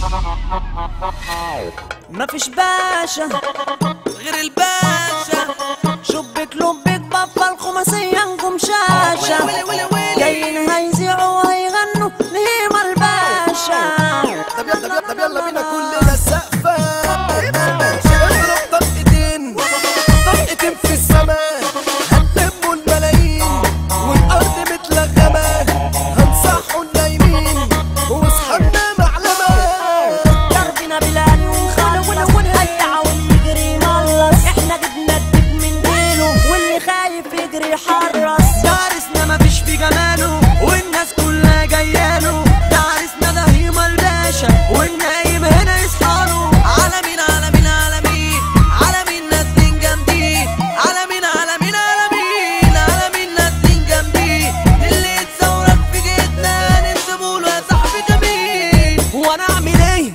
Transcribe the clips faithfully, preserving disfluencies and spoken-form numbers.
مفيش باشا غير الباشا، شبك لبك بفل خماسية نجوم شاشة، جايين هيذيعوا وهيغنوا نهيم الباشا. طب يلا طب يلا بينا كلنا السقفة، اضرب طلقتين طلقتين في السماء، هنلموا الملايين والأرض متلغمة، هنصحوا النايمين واصحابنا معلمة. دربنا بلاد ونخلص ونهيع ونجري نخلص، احنا جبنا الدب من ديله واللي خايف يجري يحرص. دارسنا مفيش في جماله والناس كلها جاياله، دارسنا ده هيما الباشا والنايم هنا يصحاله. عالمين عالمين عالمين عالمين نازلين جامدين، عالمين عالمين عالمين عالمين نازلين جامدين، اللي يتصورك في جيتنا ننسبوله يا صاحبي جميل. وانا اعمل ايه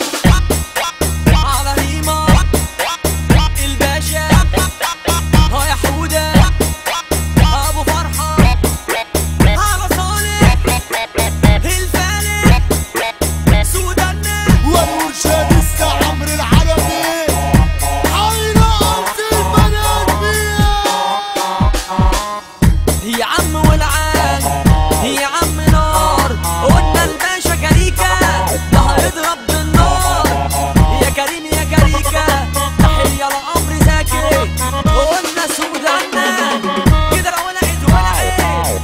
على هيما الباشا؟ ها يا حودة ابو فرحة على صالح الفالح سودانا والمرشد لسه عمرو العربي عين أرض البلد يا عم والعال يا عم نار، قلنا الباشا كاريكا ده هيضرب بالنار. يا كريم يا كاريكا تحية لعمرو زكي، قلنا سودانا كده لو ولعت ولعت.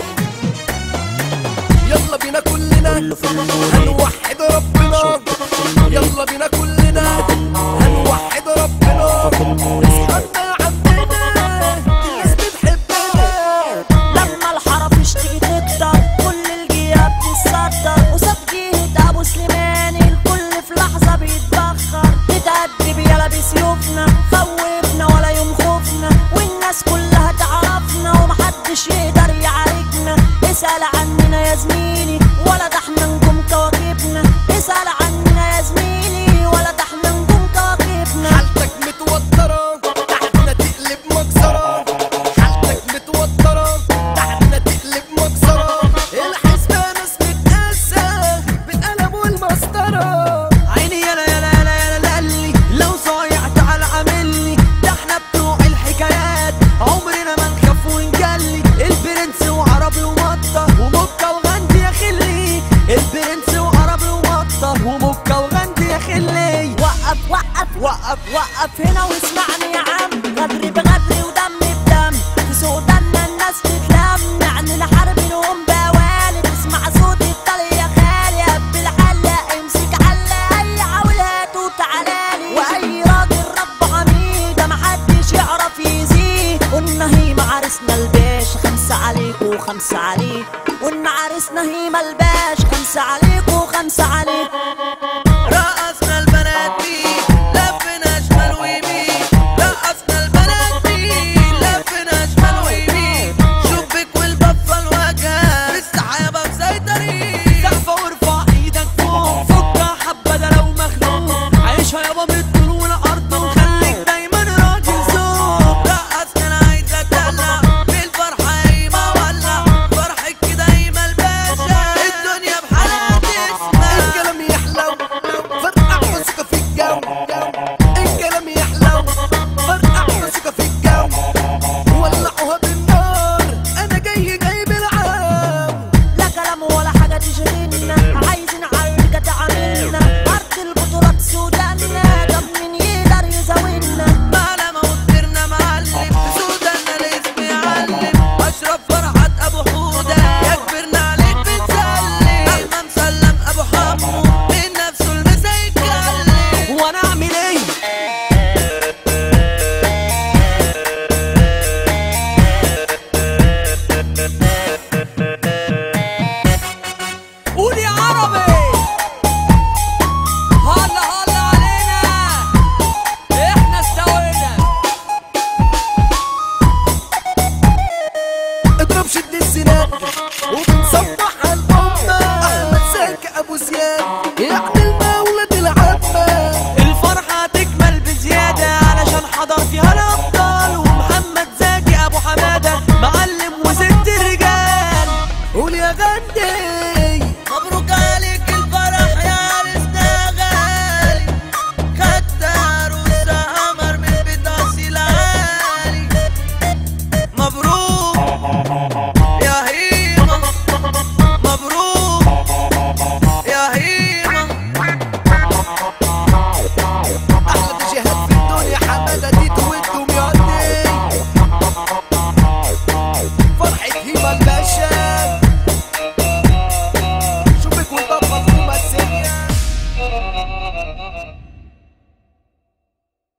يلا بينا كلنا هنوحد ربنا، يلا بينا كلنا هنوحد ربنا، اصحابنا عندنا الناس بتحبنا. لما الحرف تيجي تكتر كل الجياب تتصدر، وساب جهة ابو سليماني الكل في لحظة بيتبخر. تتأدب يلا بسيوفنا خوفنا ولا يوم خوفنا، والناس كلها تعرفنا ومحدش يقدر يعاركنا. اسأل عننا يا زميلي ولا ده احنا نجوم كواكبنا، اسأل عننا يا زميلي ولا ده احنا نجوم كواكبنا. حالتك متوترة تحتنا تقلب مكسرة، حالتك متوترة تحتنا تقلب مكسرة، الحسبة ناس متقاسة بالقلم والمسطرة. عيني يلا يلا يلا يلا قالي لو صايع تعال عاملني، ده احنا بتوع الحكايات عمرنا ما نخاف ونجلي. البرنس وعربي ومطة ومكة وغندي يا خلي، البرنس وعربي ومطة ومكة وغندي يا خلي. وقف وقف وقف وقف هنا واسمعني يا عم، غدر بغدر ودم بدم، في سودانا الناس تتلم، نعمل حرب نقوم بوالد. اسمع صوت الطلي يا خالي قبل الحلة امسك حلة، اي عول هات وتعالالي، واي راجل رب حميدة محدش يعرف يزيد. قلنا هيما عرسنا الباشا خمسة عليك وخمسة عليك، قلنا عرسنا هيما الباشا خمسة عليك وخمسة عليك.